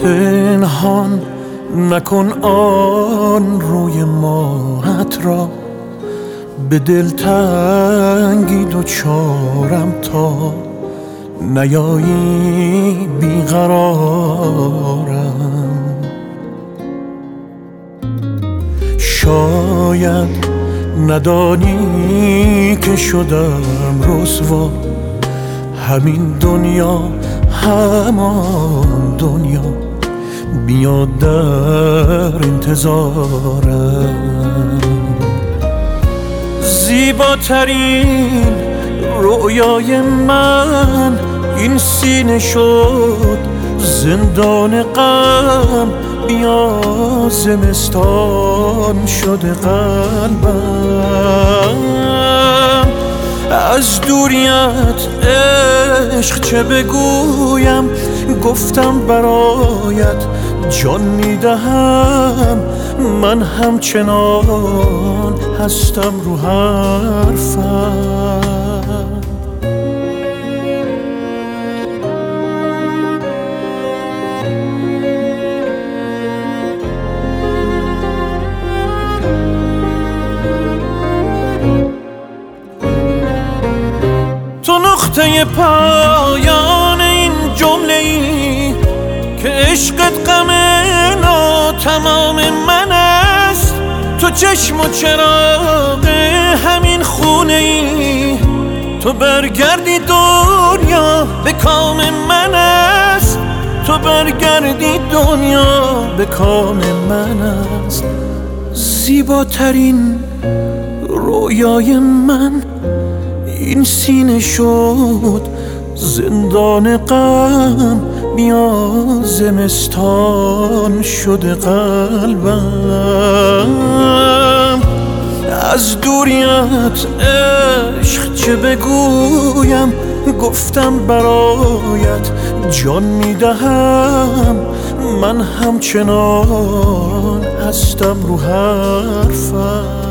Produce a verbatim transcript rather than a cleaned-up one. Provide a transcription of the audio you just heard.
پنهان نکن آن روی ماهت را، به دلتنگی دوچارم تا نیایی بیقرارم. شاید ندانی که شدم رسوا، همین دنیا همان دنیا بیاد در انتظارم. زیباترین رویای من این سینه شد زندان غم، بیا زمستان شده قلبم. از دوریت عشق چه بگویم، گفتم برایت جان میدهم. من همچنان هستم رو حرفم. تو نقطه پایان این جمله ای که عشقت غم ناتمام من است. تو چشم و چراغ همین خونه ای، تو برگردی دنیا به کام من است. تو برگردی دنیا به کام من است. زیباترین رویای من این سینه شد زندان غم، بیا زمستان شده قلبم. از دوریت عشق چه بگویم، گفتم برایت جان میدهم. من همچنان هستم رو حرفم.